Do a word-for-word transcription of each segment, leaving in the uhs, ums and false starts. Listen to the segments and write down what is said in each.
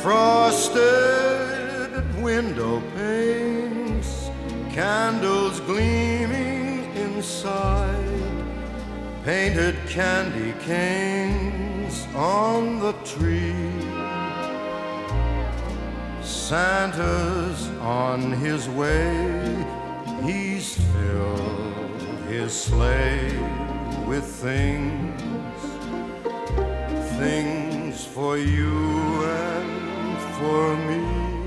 frosted window panes, candles gleaming inside, painted candy canes on the tree. Santa's on his way, he's filled his sleigh with things, things for you and for me.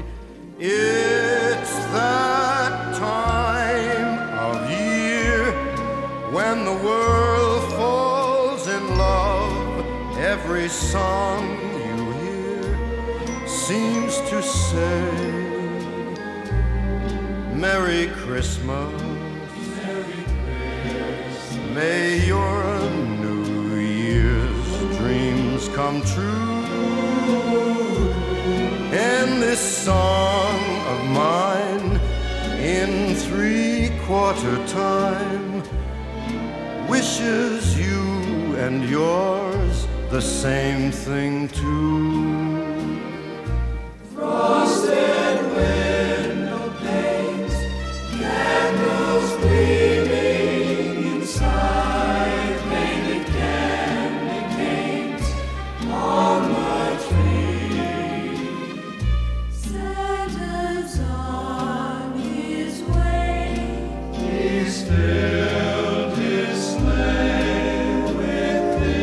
It's that time of year when the world falls in love. Every song you hear seems to say, Merry Christmas, Merry Christmas. May your New Year's dreams come true. And this song of mine in three-quarter time wishes you and yours the same thing too. Frosted window panes, candles gleaming inside, painted candy canes on the tree. Santa's on his way, He's filled his sleigh with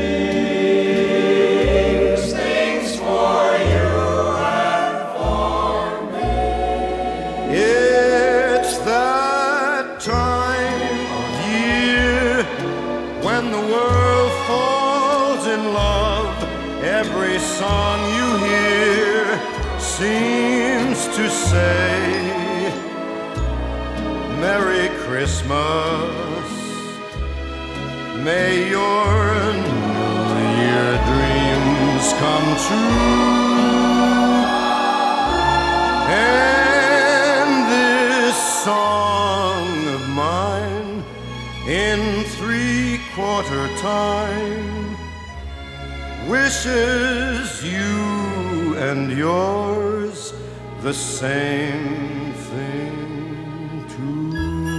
things, things for you and for me. It's that time of year when the world falls in love. Every song you hear seems to say, Merry Christmas, may your New Year dreams come true. And this song of mine in three-quarter time wishes you and yours the same thing too.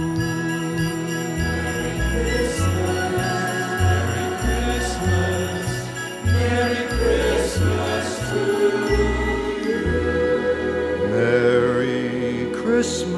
Merry Christmas to you. Merry Christmas.